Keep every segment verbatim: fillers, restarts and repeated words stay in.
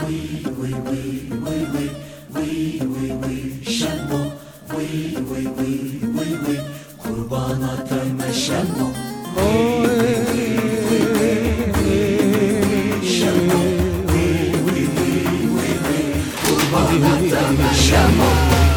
وی وی وی وی وی وی وی شما وی وی وی وی وی قرباناتم شما شما وی وی وی وی وی قرباناتم شما.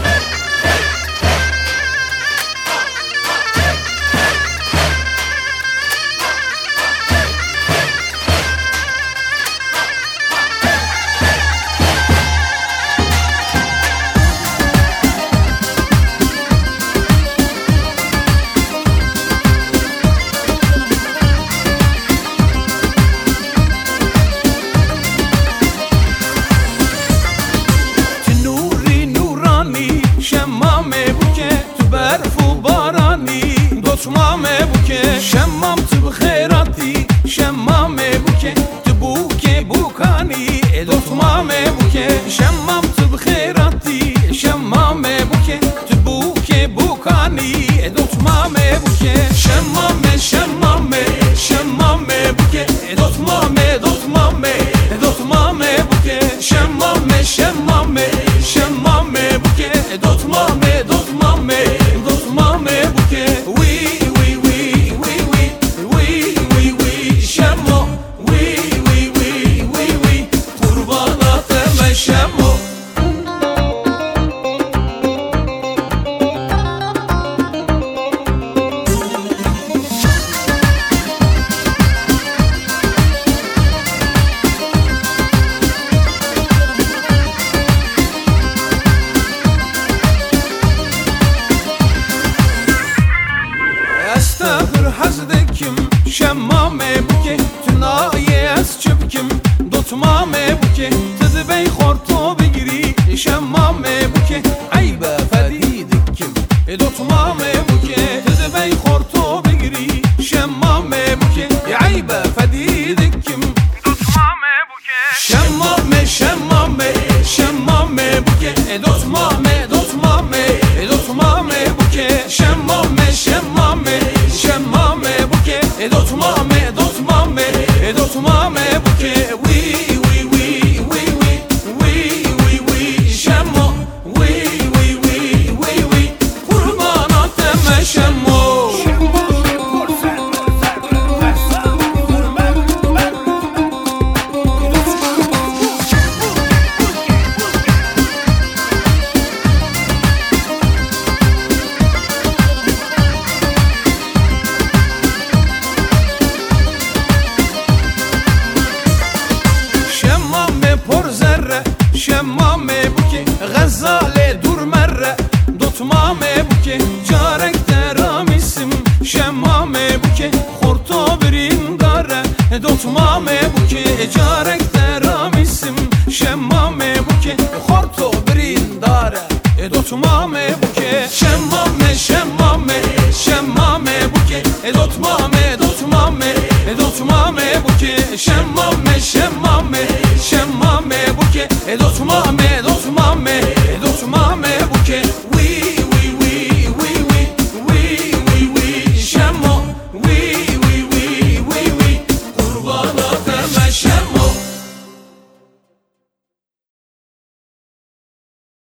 شمامه بوکه شمام تو خیراتی شمامه بوکه تو بوکه بوکانی دوتمامه بوکه شمام تو خیراتی شمامه بوکه تو بوکه بوکانی دوتمامه بوکه شمامه شمامه شمامه بوکه دوتمامه دوتمامه دوتمامه بوکه شمامه شمامه شمامه بوکه دوتمامه دوتمامه دوتمامه بوکه شمامه بوکه تنایه از چبکم دوتمامه بوکه تد بی خورتو بگیری شمامه بوکه عیبه فدیدکم دوتمامه بوکه تد بی خورتو بگیری شمامه بوکه عیبه فدیدکم دوتمامه بوکه شمامه شمامه شمامه بوکه دوتمامه دوتمامه دوتمامه بوکه شمامه شمامه شمامه بوکه دوتمامه دوتمامه دوتمامه بوکه وی وی وی وی وی وی وی شما وی وی وی وی وی قرباناتم شما. شمامه بوکه غزاله دور مره دوتمامه بوکه جارک درامیسم شمامه بوکه خورتو برین داره دوتمامه بوکه جارک درامیسم شمامه بوکه خورتو برین داره دوتمامه بوکه شمامه شمامه شمامه بوکه دوتمامه